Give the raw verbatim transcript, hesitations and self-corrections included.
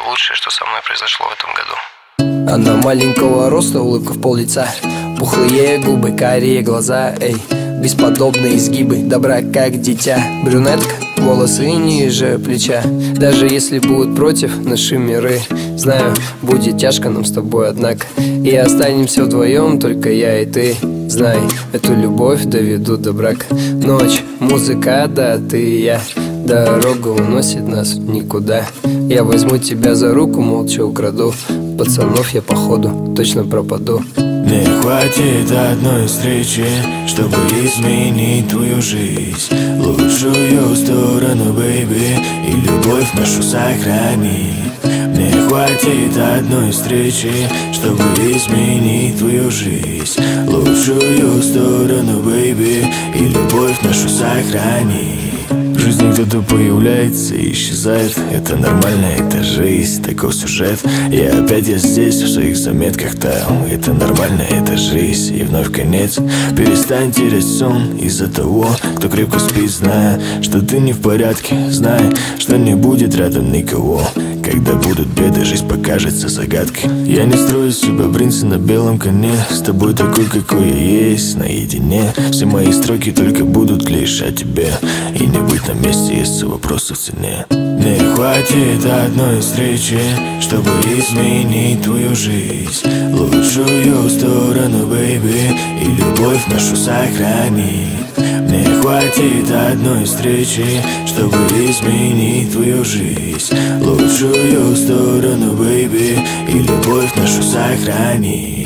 лучшее, что со мной произошло в этом году. Она маленького роста, улыбка в пол лица, пухлые губы, карие глаза, эй, бесподобные изгибы, добра как дитя. Брюнетка, волосы ниже плеча. Даже если будут против наши миры, знаю, будет тяжко нам с тобой, однако и останемся вдвоем, только я и ты. Знай, эту любовь доведут до брака. Ночь, музыка, да, ты и я. Дорога уносит нас в никуда. Я возьму тебя за руку, молча украду. Пацанов я походу точно пропаду. Мне хватит одной встречи, чтобы изменить твою жизнь, лучшую сторону, бэйби, и любовь нашу сохранить. Мне хватит одной встречи, чтобы изменить твою жизнь, лучшую сторону, бэйби, и любовь нашу сохранить. В жизни кто-то появляется и исчезает. Это нормально, это жизнь, такой сюжет. И опять я здесь, в своих заметках таял. Это нормально, это жизнь, и вновь конец. Перестань терять сон из-за того, кто крепко спит, зная, что ты не в порядке. Знай, что не будет рядом никого. Когда будут беды, жизнь покажется загадкой. Я не строю себя принца на белом коне. С тобой такой, какой я есть, наедине. Все мои строки только будут лишь о тебе. И не быть на месте, есть вопросы в цене. Мне хватит одной встречи, чтобы изменить твою жизнь, лучшую сторону, бэйби, и любовь нашу сохранить. Мне хватит одной встречи, чтобы изменить твою жизнь, лучшую сторону, бэйби, и любовь нашу сохранить.